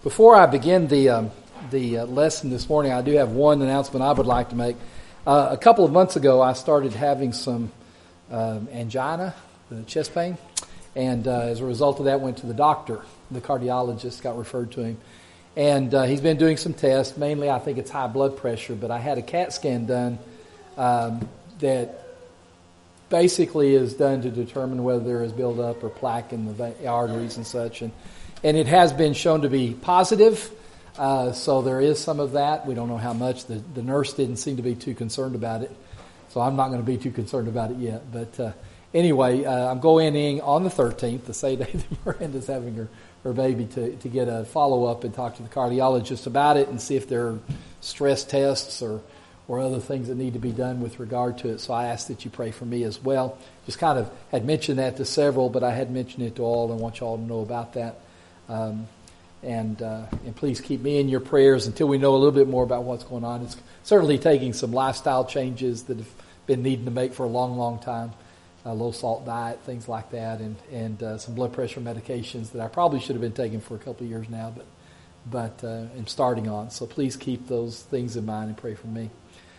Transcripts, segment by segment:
Before I begin the lesson this morning, I do have one announcement I would like to make. A couple of months ago, I started having some angina, chest pain, and as a result of that, went to the doctor. The cardiologist got referred to him, and he's been doing some tests. Mainly, I think it's high blood pressure, but I had a CAT scan done that basically is done to determine whether there is buildup or plaque in the arteries and such, and it has been shown to be positive, so there is some of that. We don't know how much. The nurse didn't seem to be too concerned about it, so I'm not going to be too concerned about it yet. But anyway, I'm going in on the 13th, the same day that Miranda's having her baby, to get a follow-up and talk to the cardiologist about it and see if there are stress tests or other things that need to be done with regard to it. So I ask that you pray for me as well. Just kind of had mentioned that to several, but I had mentioned it to all and want you all to know about that. And please keep me in your prayers until we know a little bit more about what's going on. It's certainly taking some lifestyle changes that have been needing to make for a long, long time. Low salt diet, things like that, and some blood pressure medications that I probably should have been taking for a couple of years now, but I'm starting on. So please keep those things in mind and pray for me.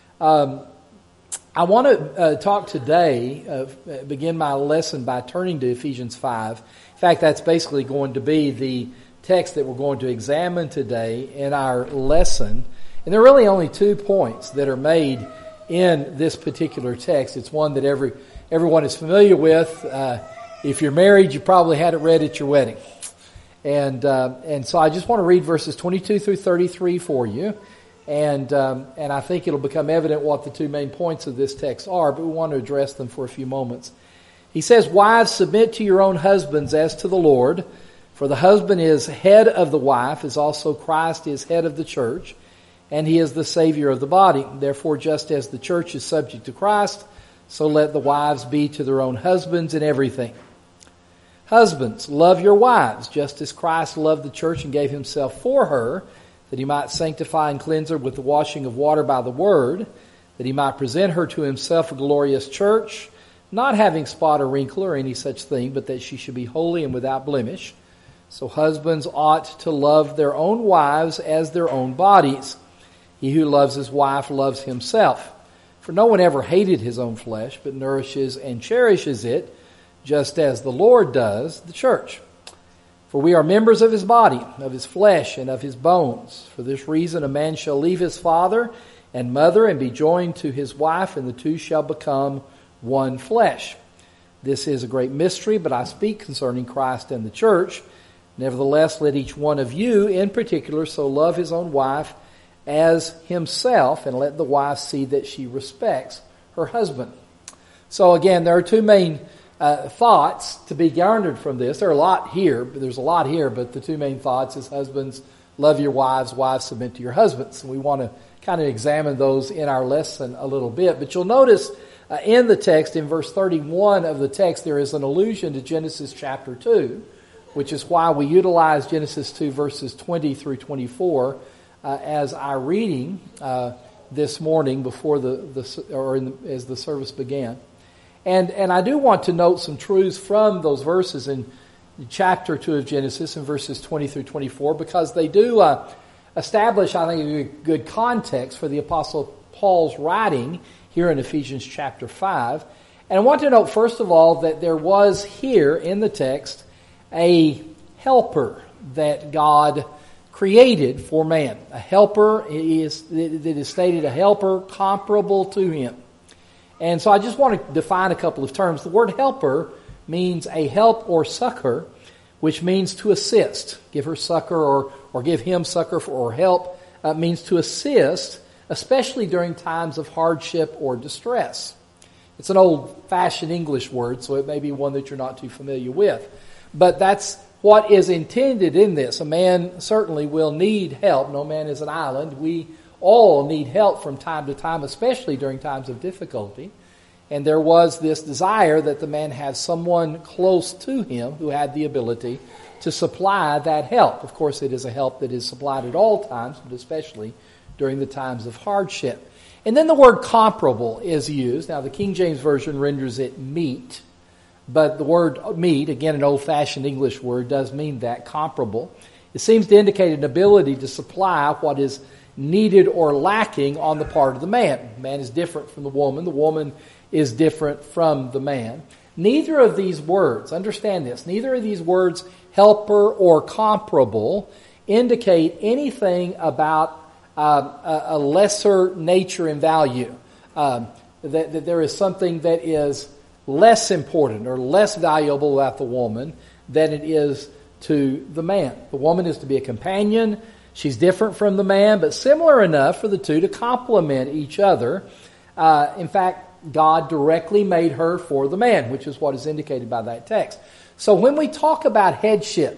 I want to talk today, begin my lesson by turning to Ephesians 5. In fact, that's basically going to be the text that we're going to examine today in our lesson. And there are really only 2 points that are made in this particular text. It's one that everyone is familiar with. If you're married, you probably had it read at your wedding. And so I just want to read verses 22 through 33 for you. And I think it'll become evident what the 2 main points of this text are, but we want to address them for a few moments. He says, "Wives, submit to your own husbands as to the Lord, for the husband is head of the wife, as also Christ is head of the church, and he is the Savior of the body. Therefore, just as the church is subject to Christ, so let the wives be to their own husbands in everything. Husbands, love your wives, just as Christ loved the church and gave himself for her, that he might sanctify and cleanse her with the washing of water by the word, that he might present her to himself a glorious church, not having spot or wrinkle or any such thing, but that she should be holy and without blemish. So husbands ought to love their own wives as their own bodies. He who loves his wife loves himself. For no one ever hated his own flesh, but nourishes and cherishes it, just as the Lord does the church. For we are members of his body, of his flesh, and of his bones. For this reason a man shall leave his father and mother and be joined to his wife, and the two shall become one flesh. This is a great mystery, but I speak concerning Christ and the church. Nevertheless, let each one of you in particular so love his own wife as himself, and let the wife see that she respects her husband." So again, there are 2 main thoughts to be garnered from this. There's a lot here, but the 2 main thoughts is husbands, love your wives, wives, submit to your husbands. And we want to kind of examine those in our lesson a little bit. But you'll notice in the text, in verse 31 of the text, there is an allusion to Genesis chapter 2, which is why we utilize Genesis 2 verses 20 through 24 as our reading this morning before as the service began. And I do want to note some truths from those verses in chapter 2 of Genesis in verses 20 through 24, because they do establish, I think, a good context for the Apostle Paul's writing here in Ephesians chapter 5. And I want to note, first of all, that there was here in the text a helper that God created for man. A helper that is stated, a helper comparable to him. And so I just want to define a couple of terms. The word helper means a help or succor, which means to assist. Give her succor or give him succor or help means to assist, especially during times of hardship or distress. It's an old-fashioned English word, so it may be one that you're not too familiar with. But that's what is intended in this. A man certainly will need help. No man is an island. We all need help from time to time, especially during times of difficulty. And there was this desire that the man have someone close to him who had the ability to supply that help. Of course, it is a help that is supplied at all times, but especially during the times of hardship. And then the word comparable is used. Now, the King James Version renders it meet. But the word meet, again, an old-fashioned English word, does mean that, comparable. It seems to indicate an ability to supply what is needed or lacking on the part of the man. The man is different from the woman. The woman is different from the man. Neither of these words, understand this, neither of these words, helper or comparable, indicate anything about a lesser nature and value. That there is something that is less important or less valuable about the woman than it is to the man. The woman is to be a companion. She's different from the man, but similar enough for the two to complement each other. In fact, God directly made her for the man, which is what is indicated by that text. So when we talk about headship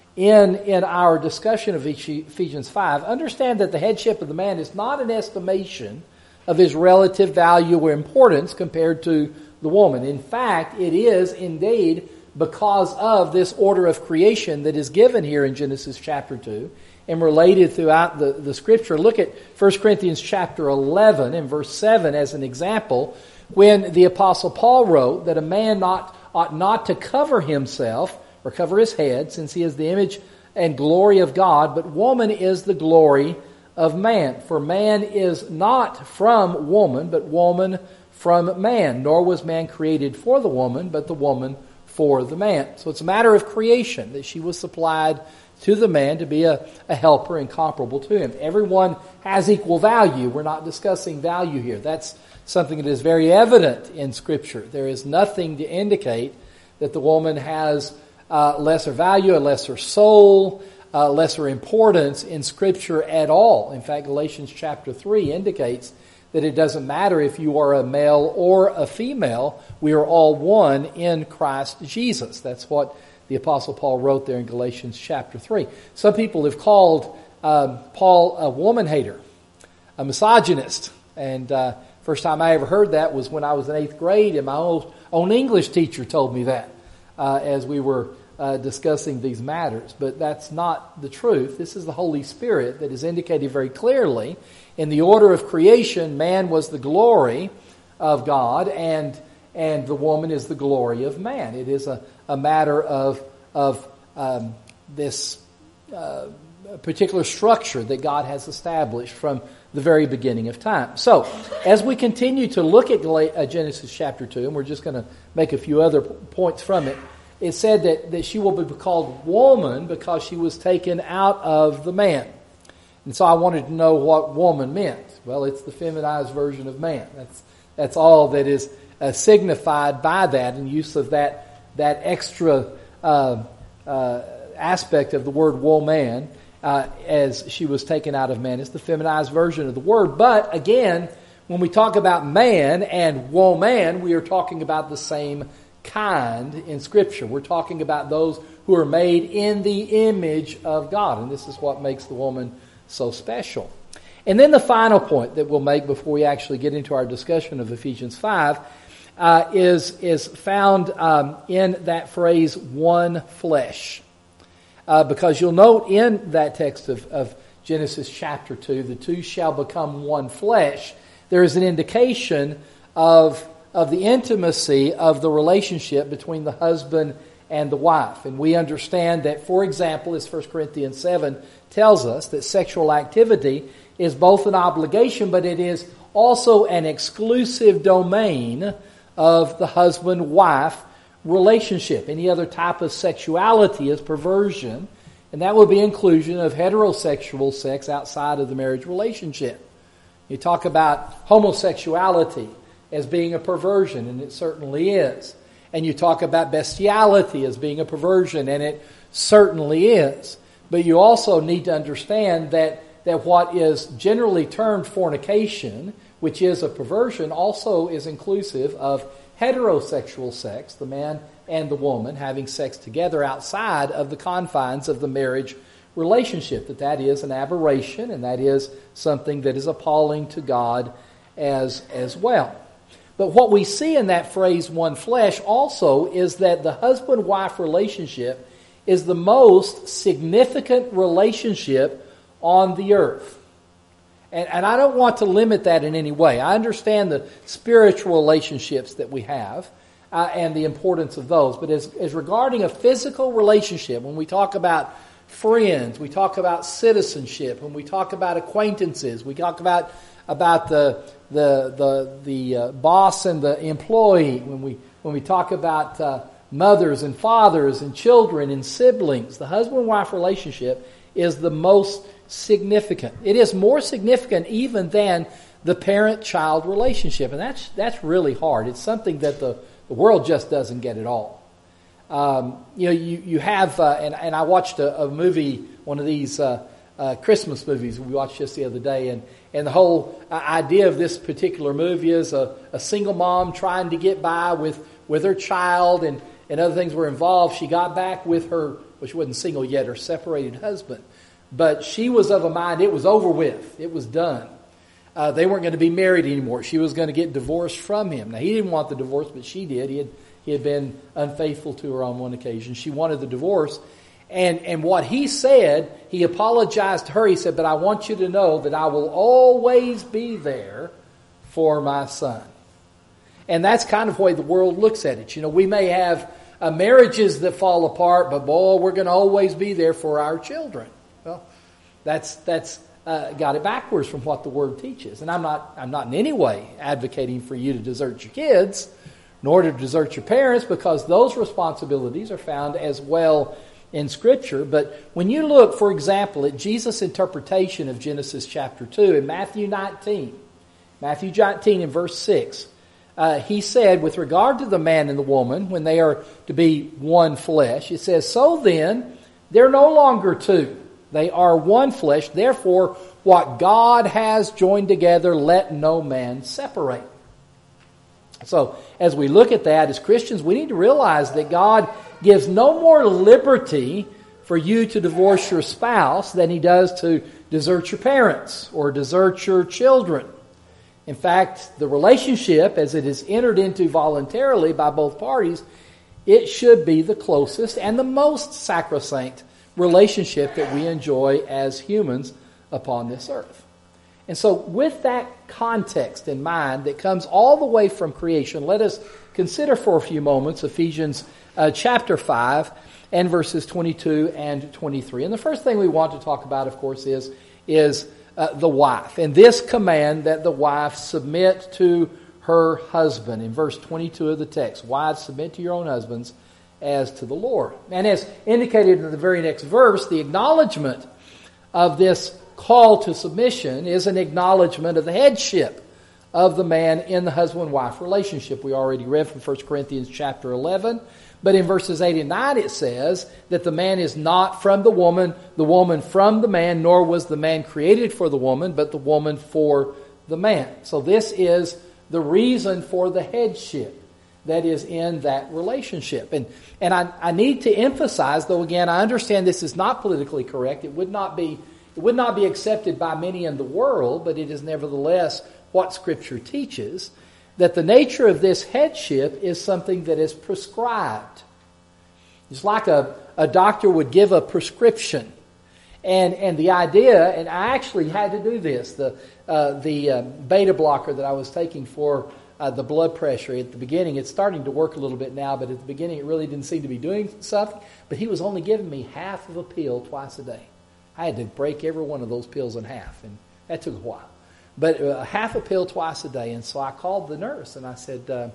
in our discussion of Ephesians 5, understand that the headship of the man is not an estimation of his relative value or importance compared to the woman. In fact, it is indeed because of this order of creation that is given here in Genesis chapter 2 and related throughout the Scripture. Look at 1 Corinthians chapter 11 and verse 7 as an example, when the Apostle Paul wrote that a man ought not to cover himself or cover his head, since he is the image and glory of God, but woman is the glory of man. For man is not from woman, but woman from man. Nor was man created for the woman, but the woman for the man. So it's a matter of creation that she was supplied to the man to be a helper and comparable to him. Everyone has equal value. We're not discussing value here. That's something that is very evident in Scripture. There is nothing to indicate that the woman has lesser value, a lesser soul, lesser importance in Scripture at all. In fact, Galatians chapter 3 indicates that it doesn't matter if you are a male or a female. We are all one in Christ Jesus. That's what the Apostle Paul wrote there in Galatians chapter 3. Some people have called Paul a woman hater, a misogynist. And first time I ever heard that was when I was in 8th grade, and my own English teacher told me that as we were discussing these matters. But that's not the truth. This is the Holy Spirit that is indicated very clearly. In the order of creation, man was the glory of God, and the woman is the glory of man. It is a matter of this particular structure that God has established from the very beginning of time. So, as we continue to look at Genesis chapter 2, and we're just going to make a few other points from it, it said that she will be called woman because she was taken out of the man. And so I wanted to know what woman meant. Well, it's the feminized version of man. That's all that is signified by that, and use of that extra aspect of the word woman as she was taken out of man. It's the feminized version of the word. But again, when we talk about man and woman, we are talking about the same kind in Scripture. We're talking about those who are made in the image of God. And this is what makes the woman so special. And then the final point that we'll make before we actually get into our discussion of Ephesians 5 is found in that phrase, one flesh. Because you'll note in that text of Genesis chapter 2, the two shall become one flesh, there is an indication of the intimacy of the relationship between the husband and the wife. And we understand that, for example, as 1 Corinthians 7 tells us, that sexual activity is both an obligation, but it is also an exclusive domain of the husband-wife relationship. Any other type of sexuality is perversion, and that would be inclusion of heterosexual sex outside of the marriage relationship. You talk about homosexuality as being a perversion, and it certainly is. And you talk about bestiality as being a perversion, and it certainly is. But you also need to understand that what is generally termed fornication, which is a perversion, also is inclusive of heterosexual sex, the man and the woman having sex together outside of the confines of the marriage relationship. That is an aberration, and that is something that is appalling to God as well. But what we see in that phrase, one flesh, also is that the husband-wife relationship is the most significant relationship on the earth. And I don't want to limit that in any way. I understand the spiritual relationships that we have and the importance of those. But as regarding a physical relationship, when we talk about friends. We talk about citizenship. When we talk about acquaintances, we talk about the boss and the employee. When we talk about mothers and fathers and children and siblings, the husband-wife relationship is the most significant. It is more significant even than the parent-child relationship, and that's really hard. It's something that the world just doesn't get at all. You have, and I watched a movie, one of these Christmas movies we watched just the other day, and the whole idea of this particular movie is a single mom trying to get by with her child, and other things were involved. She got back with her, well, she wasn't single yet, her separated husband, but she was of a mind it was over with, it was done. They weren't going to be married anymore. She was going to get divorced from him. Now, he didn't want the divorce, but she did. He had been unfaithful to her on one occasion. She wanted the divorce. And what he said, he apologized to her. He said, but I want you to know that I will always be there for my son. And that's kind of the way the world looks at it. You know, we may have marriages that fall apart, but boy, we're going to always be there for our children. Well, that's got it backwards from what the Word teaches. And I'm not in any way advocating for you to desert your kids, nor to desert your parents, because those responsibilities are found as well in Scripture. But when you look, for example, at Jesus' interpretation of Genesis chapter 2 in Matthew 19 in verse 6, he said, with regard to the man and the woman, when they are to be one flesh, it says, so then, they're no longer two. They are one flesh. Therefore, what God has joined together, let no man separate. So, as we look at that as Christians, we need to realize that God gives no more liberty for you to divorce your spouse than He does to desert your parents or desert your children. In fact, the relationship, as it is entered into voluntarily by both parties, it should be the closest and the most sacrosanct relationship that we enjoy as humans upon this earth. And so with that context in mind that comes all the way from creation, let us consider for a few moments Ephesians chapter 5 and verses 22 and 23. And the first thing we want to talk about, of course, is the wife. And this command that the wife submit to her husband. In verse 22 of the text, wives, submit to your own husbands as to the Lord. And as indicated in the very next verse, the acknowledgement of this call to submission is an acknowledgement of the headship of the man in the husband-wife relationship. We already read from 1 Corinthians chapter 11. But in verses 8 and 9 it says that the man is not from the woman from the man, nor was the man created for the woman, but the woman for the man. So this is the reason for the headship that is in that relationship. And I need to emphasize, though again, I understand this is not politically correct. It would not be accepted by many in the world, but it is nevertheless what Scripture teaches, that the nature of this headship is something that is prescribed. It's like a doctor would give a prescription. And the idea, and I actually had to do this, the beta blocker that I was taking for the blood pressure at the beginning, it's starting to work a little bit now, but at the beginning it really didn't seem to be doing something. But he was only giving me half of a pill twice a day. I had to break every one of those pills in half, and that took a while. But half a pill twice a day, and so I called the nurse and I said,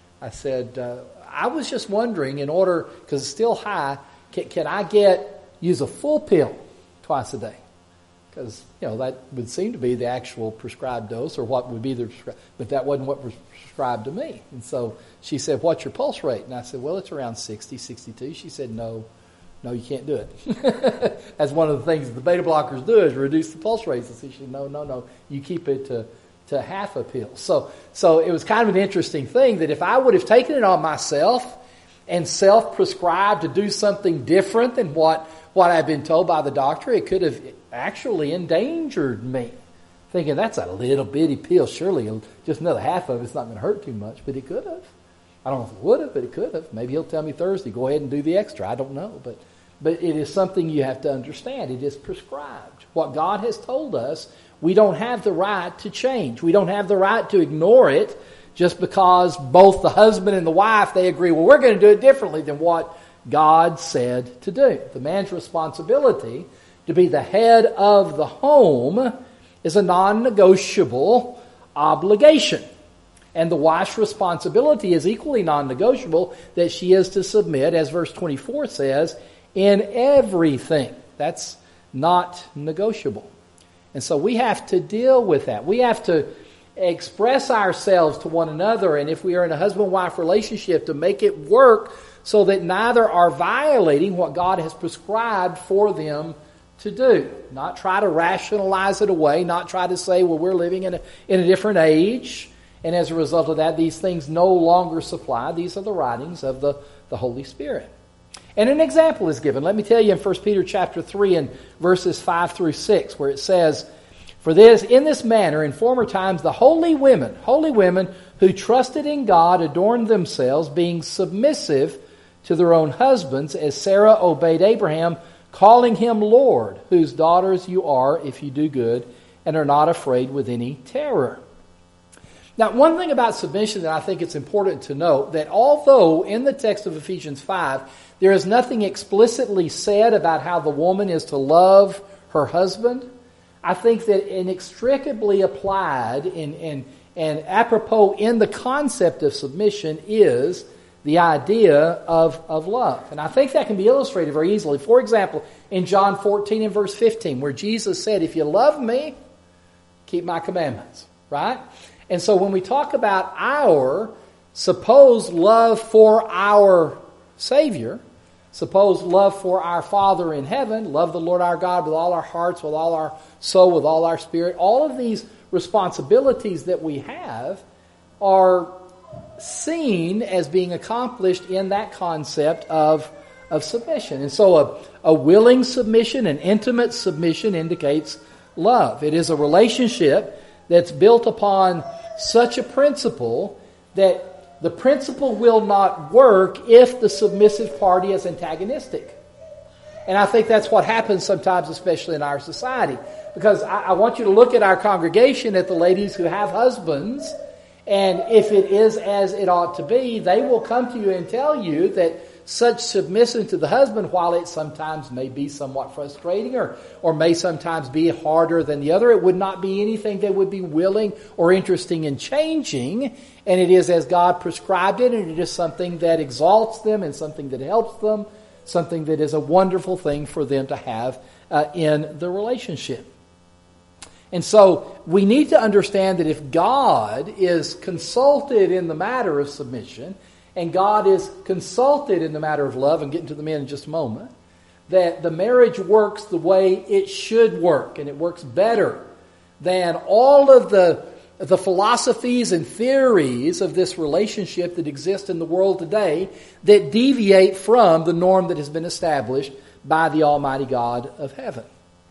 I was just wondering, in order, because it's still high, can I use a full pill twice a day? Because that would seem to be the actual prescribed dose, or what would be the prescribed, but that wasn't what was prescribed to me. And so she said, "What's your pulse rate?" And I said, "Well, it's around 60, 62." She said, "No, you can't do it." That's one of the things that the beta blockers do, is reduce the pulse rates. And she said, no, you keep it to half a pill. So it was kind of an interesting thing that if I would have taken it on myself and self-prescribed to do something different than what I've been told by the doctor, it could have actually endangered me. Thinking, that's a little bitty pill, surely just another half of it's not going to hurt too much, but it could have. I don't know if it would have, but it could have. Maybe he'll tell me Thursday, go ahead and do the extra. I don't know, but it is something you have to understand. It is prescribed. What God has told us, we don't have the right to change. We don't have the right to ignore it just because both the husband and the wife, they agree, well, we're going to do it differently than what God said to do. The man's responsibility to be the head of the home is a non-negotiable obligation. And the wife's responsibility is equally non-negotiable, that she is to submit, as verse 24 says, in everything. That's not negotiable. And so we have to deal with that. We have to express ourselves to one another, and if we are in a husband-wife relationship, to make it work so that neither are violating what God has prescribed for them to do. Not try to rationalize it away, not try to say, well, we're living in a different age, and as a result of that, these things no longer supply. These are the writings of the Holy Spirit. And an example is given. Let me tell you in 1 Peter chapter 3 and verses 5 through 6, where it says, in this manner, in former times, the holy women who trusted in God adorned themselves, being submissive to their own husbands, as Sarah obeyed Abraham, calling him Lord, whose daughters you are if you do good, and are not afraid with any terror. Now, one thing about submission that I think it's important to note, that although in the text of Ephesians 5, there is nothing explicitly said about how the woman is to love her husband, I think that inextricably applied and apropos in the concept of submission is the idea of love. And I think that can be illustrated very easily. For example, in John 14 and verse 15, where Jesus said, if you love me, keep my commandments. Right? And so when we talk about our supposed love for our Savior, suppose love for our Father in heaven, love the Lord our God with all our hearts, with all our soul, with all our spirit. All of these responsibilities that we have are seen as being accomplished in that concept of submission. And so a willing submission, an intimate submission indicates love. It is a relationship that's built upon such a principle that the principle will not work if the submissive party is antagonistic. And I think that's what happens sometimes, especially in our society. Because I want you to look at our congregation, at the ladies who have husbands, and if it is as it ought to be, they will come to you and tell you that such submission to the husband, while it sometimes may be somewhat frustrating or may sometimes be harder than the other, it would not be anything they would be willing or interesting in changing. And it is as God prescribed it, and it is something that exalts them and something that helps them, something that is a wonderful thing for them to have in the relationship. And so we need to understand that if God is consulted in the matter of submission, and God is consulted in the matter of love, and getting to the men in just a moment, that the marriage works the way it should work, and it works better than all of the philosophies and theories of this relationship that exist in the world today that deviate from the norm that has been established by the Almighty God of heaven.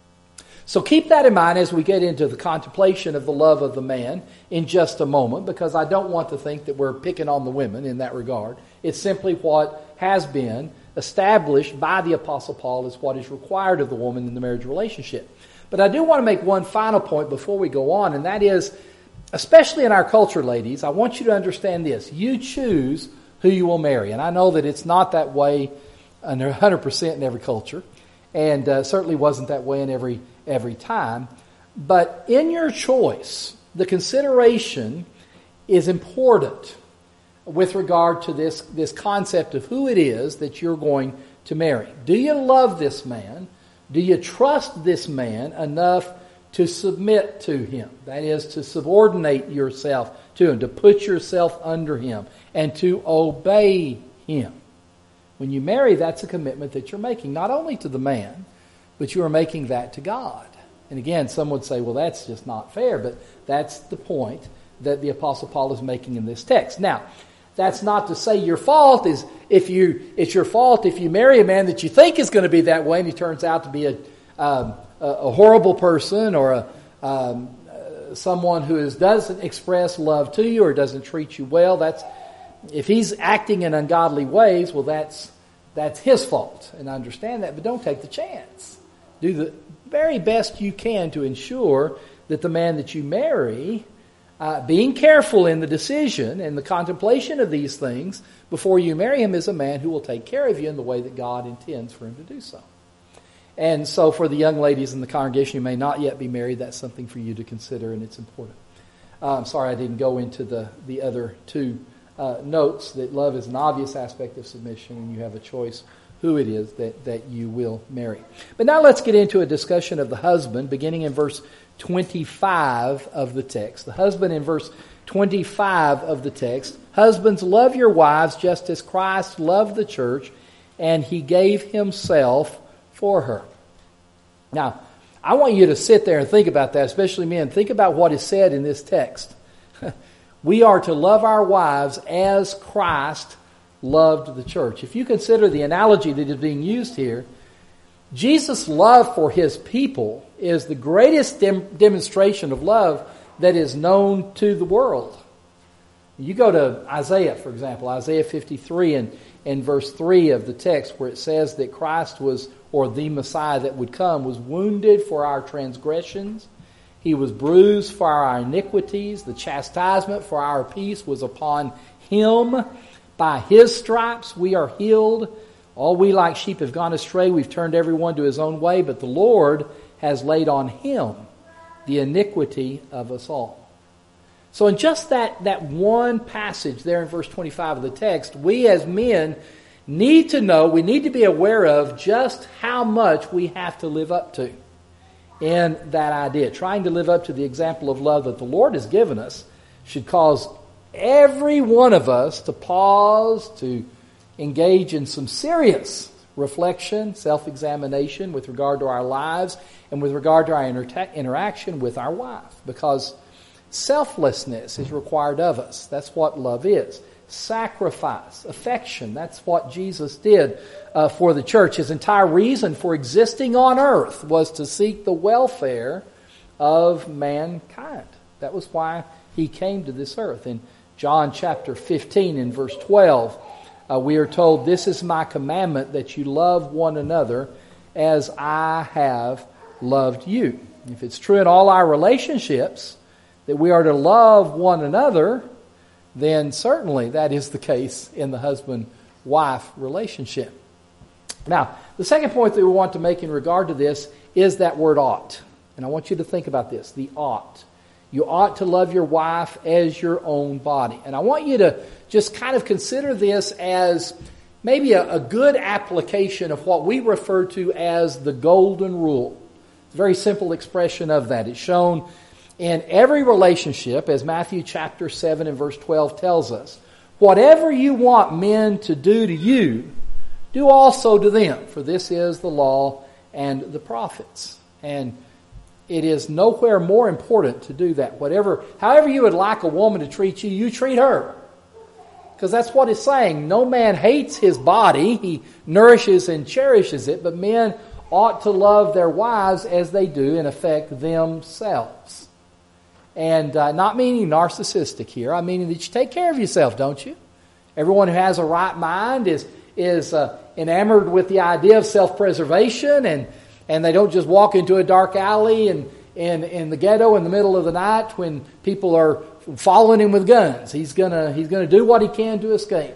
So keep that in mind as we get into the contemplation of the love of the man in just a moment, because I don't want to think that we're picking on the women in that regard. It's simply what has been established by the Apostle Paul as what is required of the woman in the marriage relationship. But I do want to make one final point before we go on, and that is, especially in our culture, ladies, I want you to understand this. You choose who you will marry. And I know that it's not that way 100% in every culture, and certainly wasn't that way in every time. But in your choice, the consideration is important with regard to this concept of who it is that you're going to marry. Do you love this man? Do you trust this man enough to submit to him? That is, to subordinate yourself to him, to put yourself under him, and to obey him. When you marry, that's a commitment that you're making, not only to the man, but you are making that to God. And again, some would say, well, that's just not fair, but that's the point that the Apostle Paul is making in this text. Now, that's not to say your fault is it's your fault if you marry a man that you think is going to be that way and he turns out to be a horrible person or someone who doesn't express love to you or doesn't treat you well. If he's acting in ungodly ways, well, that's his fault, and I understand that. But don't take the chance. Do the very best you can to ensure that the man that you marry being careful in the decision and the contemplation of these things before you marry him is a man who will take care of you in the way that God intends for him to do so. And so for the young ladies in the congregation who may not yet be married, that's something for you to consider, and it's important. I'm sorry I didn't go into the other two notes, that love is an obvious aspect of submission, and you have a choice who it is that you will marry. But now let's get into a discussion of the husband, beginning in verse 25 of the text. The husband in verse 25 of the text. Husbands, love your wives just as Christ loved the church, and he gave himself for her. Now, I want you to sit there and think about that, especially men. Think about what is said in this text. We are to love our wives as Christ loved the church. If you consider the analogy that is being used here, Jesus' love for his people is the greatest demonstration of love that is known to the world. You go to Isaiah, for example, Isaiah 53 and verse 3 of the text, where it says that Christ was, or the Messiah that would come, was wounded for our transgressions. He was bruised for our iniquities. The chastisement for our peace was upon him. By his stripes we are healed. All we like sheep have gone astray. We've turned everyone to his own way. But the Lord has laid on him the iniquity of us all. So in just that one passage there in verse 25 of the text, we as men need to know, we need to be aware of just how much we have to live up to in that idea. Trying to live up to the example of love that the Lord has given us should cause every one of us to pause, to engage in some serious reflection, self-examination with regard to our lives and with regard to our interaction with our wife. Because selflessness is required of us. That's what love is. Sacrifice, affection, that's what Jesus did for the church. His entire reason for existing on earth was to seek the welfare of mankind. That was why he came to this earth. In John chapter 15 and verse 12, we are told, "This is my commandment, that you love one another as I have loved you." If it's true in all our relationships that we are to love one another, then certainly that is the case in the husband-wife relationship. Now, the second point that we want to make in regard to this is that word ought. And I want you to think about this, the ought. You ought to love your wife as your own body. And I want you to just kind of consider this as maybe a good application of what we refer to as the golden rule. It's a very simple expression of that. It's shown in every relationship, as Matthew chapter 7 and verse 12 tells us. Whatever you want men to do to you, do also to them, for this is the law and the prophets. And it is nowhere more important to do that. However you would like a woman to treat you, you treat her. Because that's what it's saying. No man hates his body. He nourishes and cherishes it. But men ought to love their wives as they do, in effect, themselves. And not meaning narcissistic here. I mean that you take care of yourself, don't you? Everyone who has a right mind is enamored with the idea of self-preservation, and they don't just walk into a dark alley and in the ghetto in the middle of the night when people are following him with guns. He's gonna do what he can to escape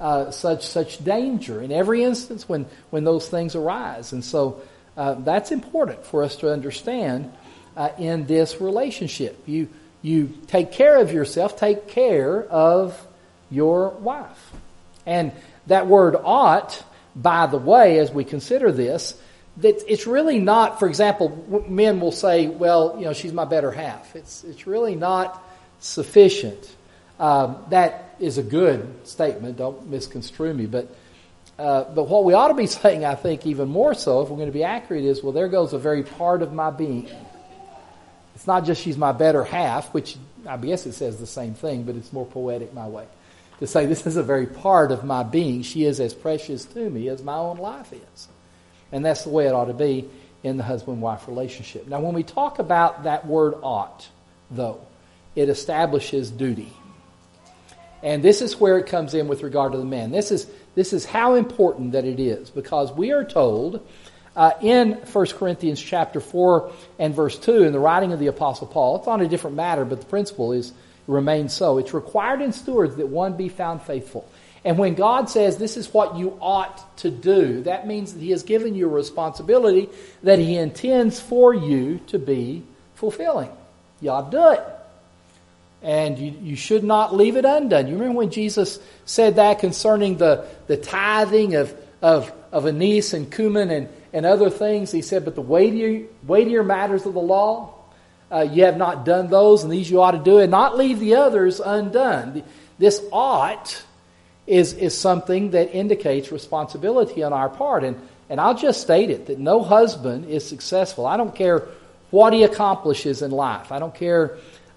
such danger in every instance when those things arise. And so that's important for us to understand in this relationship. You take care of yourself, take care of your wife. And that word ought, by the way, as we consider this, that it's really not, for example, men will say, well, she's my better half. It's really not sufficient. That is a good statement. Don't misconstrue me. But what we ought to be saying, I think, even more so, if we're going to be accurate, is, well, there goes a very part of my being. It's not just she's my better half, which I guess it says the same thing, but it's more poetic my way. To say this is a very part of my being. She is as precious to me as my own life is. And that's the way it ought to be in the husband-wife relationship. Now, when we talk about that word ought, though, it establishes duty. And this is where it comes in with regard to the man. This is how important that it is, because we are told In 1 Corinthians chapter 4 and verse 2, in the writing of the Apostle Paul, it's on a different matter, but the principle remains so. It's required in stewards that one be found faithful. And when God says this is what you ought to do, that means that He has given you a responsibility that He intends for you to be fulfilling. You ought to do it. And you should not leave it undone. You remember when Jesus said that concerning the tithing of anise and cumin and other things? He said, but the weightier matters of the law, you have not done those, and these you ought to do, and not leave the others undone. This ought is something that indicates responsibility on our part. And I'll just state it, that no husband is successful. I don't care what he accomplishes in life. I don't care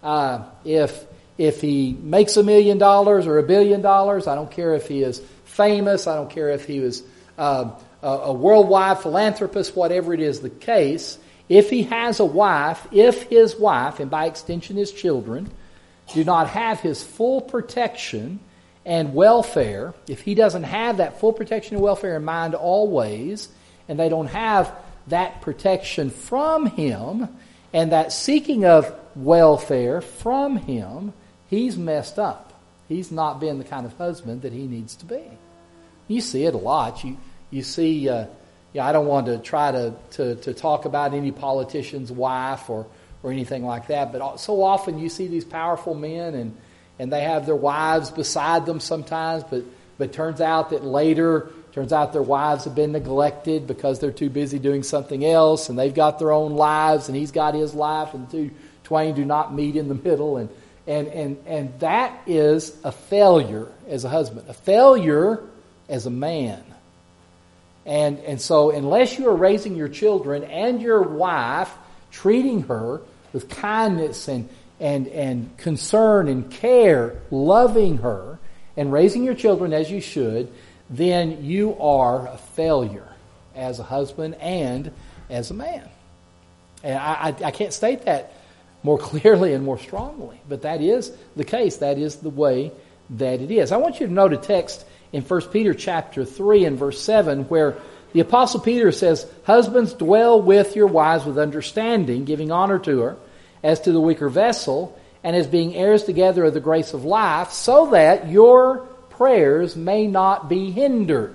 if he makes $1 million or $1 billion. I don't care if he is famous. I don't care if he was a worldwide philanthropist, whatever it is the case. If he has a wife, if his wife, and by extension his children, do not have his full protection and welfare, if he doesn't have that full protection and welfare in mind always, and they don't have that protection from him and that seeking of welfare from him, he's messed up. He's not been the kind of husband that he needs to be. You see it a lot. You see, I don't want to try to talk about any politician's wife or anything like that, but so often you see these powerful men and they have their wives beside them sometimes, but turns out that later, their wives have been neglected because they're too busy doing something else, and they've got their own lives, and he's got his life, and the two twain do not meet in the middle, and that is a failure as a husband, a failure as a man. And so unless you are raising your children and your wife, treating her with kindness and concern and care, loving her, and raising your children as you should, then you are a failure as a husband and as a man. And I can't state that more clearly and more strongly, but that is the case. That is the way that it is. I want you to note a text in 1 Peter chapter 3 and verse 7 where the Apostle Peter says, "Husbands, dwell with your wives with understanding, giving honor to her as to the weaker vessel, and as being heirs together of the grace of life, so that your prayers may not be hindered."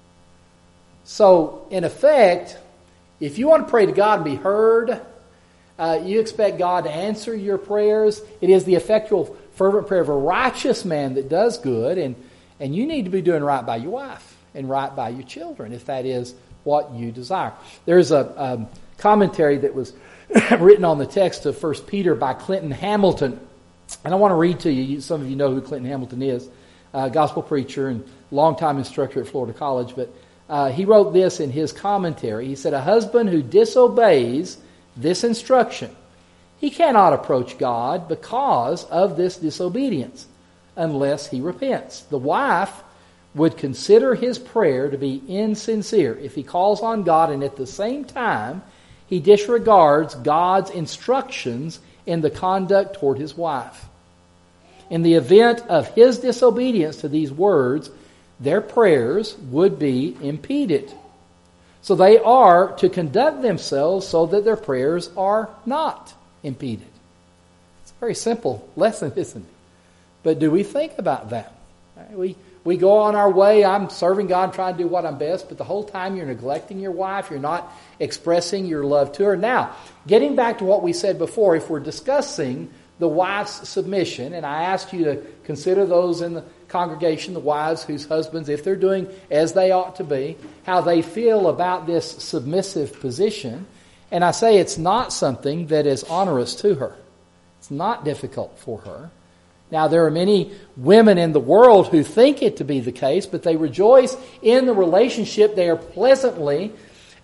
So, in effect, if you want to pray to God and be heard, you expect God to answer your prayers. It is the effectual, fervent prayer of a righteous man that does good, and you need to be doing right by your wife and right by your children, if that is what you desire. There's a commentary that was written on the text of 1 Peter by Clinton Hamilton. And I want to read to you. Some of you know who Clinton Hamilton is. Gospel preacher and longtime instructor at Florida College. But he wrote this in his commentary. He said, "A husband who disobeys this instruction, he cannot approach God because of this disobedience unless he repents. The wife would consider his prayer to be insincere if he calls on God and at the same time he disregards God's instructions in the conduct toward his wife. In the event of his disobedience to these words, their prayers would be impeded. So they are to conduct themselves so that their prayers are not impeded." It's a very simple lesson, isn't it? But do we think about that? We go on our way, I'm serving God, trying to do what I'm best, but the whole time you're neglecting your wife, you're not expressing your love to her. Now, getting back to what we said before, if we're discussing the wife's submission, and I asked you to consider those in the congregation, the wives whose husbands, if they're doing as they ought to be, how they feel about this submissive position, and I say it's not something that is onerous to her. It's not difficult for her. Now, there are many women in the world who think it to be the case, but they rejoice in the relationship. They are pleasantly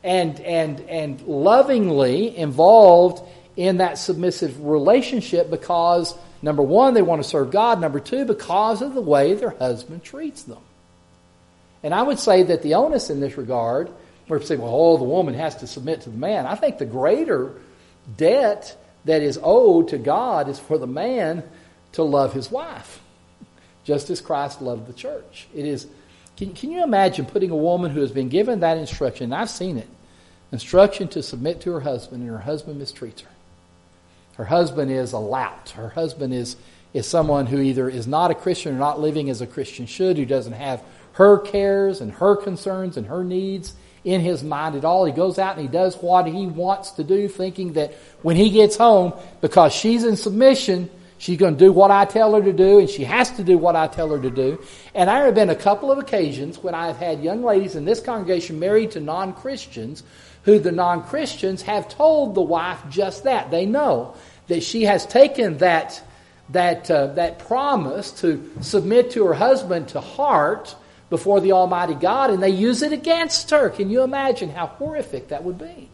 and lovingly involved in that submissive relationship because, number one, they want to serve God. Number two, because of the way their husband treats them. And I would say that the onus in this regard, where people say, well, the woman has to submit to the man. I think the greater debt that is owed to God is for the man to love his wife, just as Christ loved the church. It is. Can you imagine putting a woman who has been given that instruction, and I've seen it, Instruction to submit to her husband, and her husband mistreats her. Her husband is a lout. Her husband is someone who either is not a Christian or not living as a Christian should, who doesn't have her cares and her concerns and her needs in his mind at all. He goes out and he does what he wants to do, thinking that when he gets home, because she's in submission, she's going to do what I tell her to do, and she has to do what I tell her to do. And there have been a couple of occasions when I've had young ladies in this congregation married to non-Christians, who the non-Christians have told the wife just that. They know that she has taken that promise to submit to her husband to heart before the Almighty God, and they use it against her. Can you imagine how horrific that would be?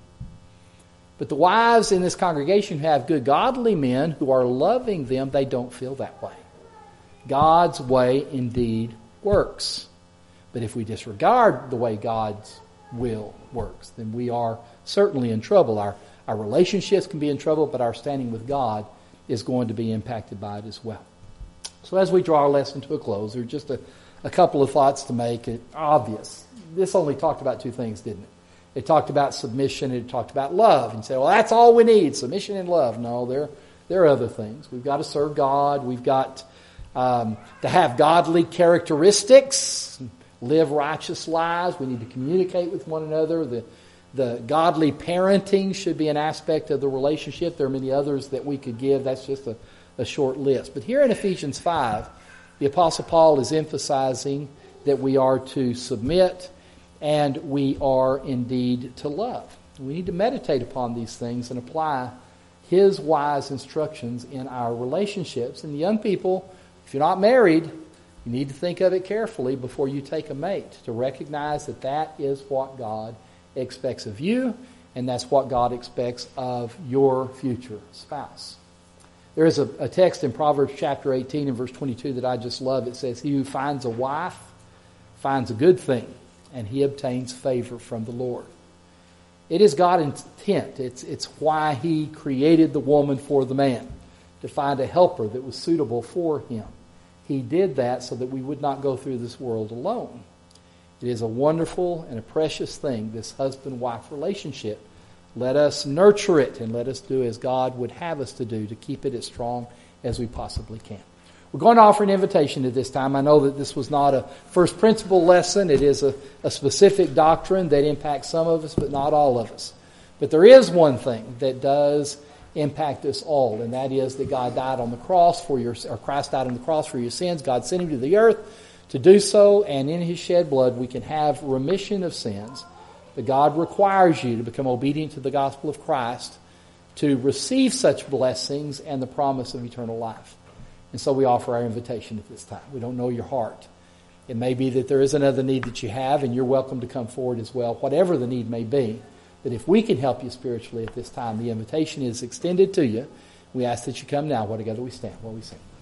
But the wives in this congregation who have good godly men who are loving them, they don't feel that way. God's way indeed works. But if we disregard the way God's will works, then we are certainly in trouble. Our relationships can be in trouble, but our standing with God is going to be impacted by it as well. So as we draw our lesson to a close, there are just a couple of thoughts to make it obvious. This only talked about two things, didn't it? It talked about submission, and it talked about love. And you say, well, that's all we need, submission and love. No, there are other things. We've got to serve God. We've got to have godly characteristics, live righteous lives. We need to communicate with one another. The godly parenting should be an aspect of the relationship. There are many others that we could give. That's just a short list. But here in Ephesians 5, the Apostle Paul is emphasizing that we are to submit and we are indeed to love. We need to meditate upon these things and apply his wise instructions in our relationships. And the young people, if you're not married, you need to think of it carefully before you take a mate, to recognize that that is what God expects of you, and that's what God expects of your future spouse. There is a text in Proverbs chapter 18 and verse 22 that I just love. It says, "He who finds a wife finds a good thing, and he obtains favor from the Lord." It is God's intent. It's why he created the woman for the man, to find a helper that was suitable for him. He did that so that we would not go through this world alone. It is a wonderful and a precious thing, this husband-wife relationship. Let us nurture it, and let us do as God would have us to do to keep it as strong as we possibly can. We're going to offer an invitation at this time. I know that this was not a first principle lesson. It is a specific doctrine that impacts some of us, but not all of us. But there is one thing that does impact us all, and that is that God died on the cross Christ died on the cross for your sins. God sent him to the earth to do so, and in his shed blood we can have remission of sins. But God requires you to become obedient to the gospel of Christ to receive such blessings and the promise of eternal life. And so we offer our invitation at this time. We don't know your heart. It may be that there is another need that you have, and you're welcome to come forward as well, whatever the need may be. But if we can help you spiritually at this time, the invitation is extended to you. We ask that you come now. While together we stand, while we sing.